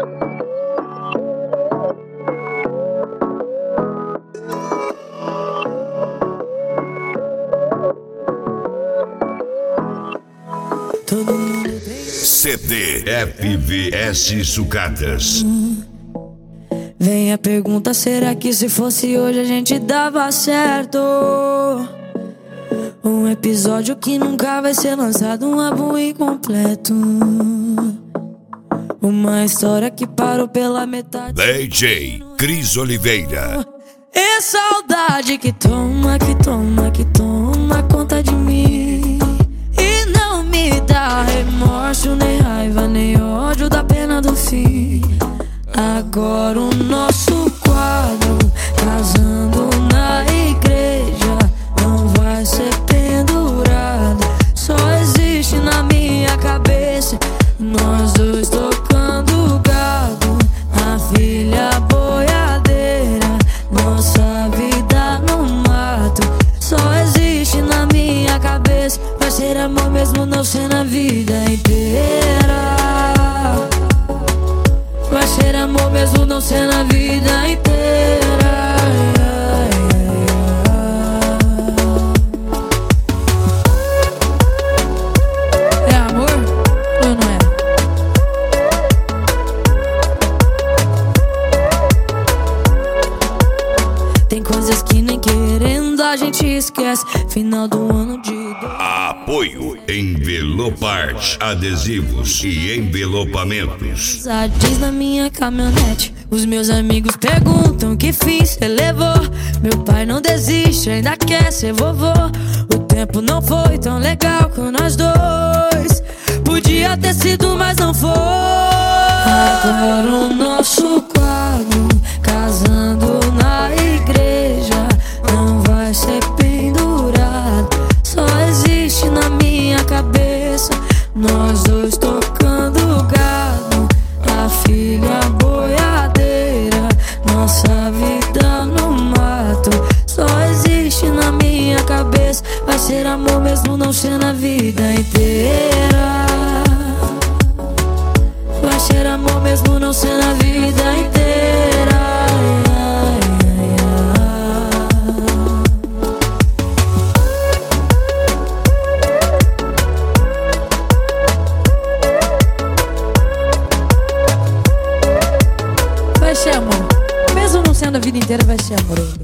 CD FVS Sucatas. Vem a pergunta, será que se fosse hoje a gente dava certo? Um episódio que nunca vai ser lançado, um álbum incompleto. Uma história que parou pela metade. DJ Cris Oliveira. É saudade que toma, que toma, que toma conta de mim. E não me dá remorso, nem raiva, nem ódio da pena do fim. Agora o nosso quadro, casando na igreja, não vai ser pendurado. Só existe na minha cabeça nós dois tocando gado, a filha boiadeira, nossa vida no mato. Só existe na minha cabeça, vai ser amor mesmo não ser na vida inteira. Vai ser amor mesmo não ser na vida inteira. É amor ou não é? Tem coisas que nem querendo a gente esquece. Final do ano de Apoio Envelopart, adesivos e envelopamentos. Diz na minha caminhonete. Os meus amigos perguntam que fim cê levou. Meu pai não desiste, ainda quer ser vovô. O tempo não foi tão legal com nós dois. Podia ter sido, mas não foi. Agora o nosso quadro, casando na igreja, não vai ser pendurado. Só existe na minha cabeça nós dois tocando gado, a filha boiadeira, nossa vida no mato. Só existe na minha cabeça, vai ser amor mesmo não ser na vida inteira. Vai ser amor mesmo não ser na vida inteira. Vai ser amor, mesmo não sendo a vida inteira, vai ser amor.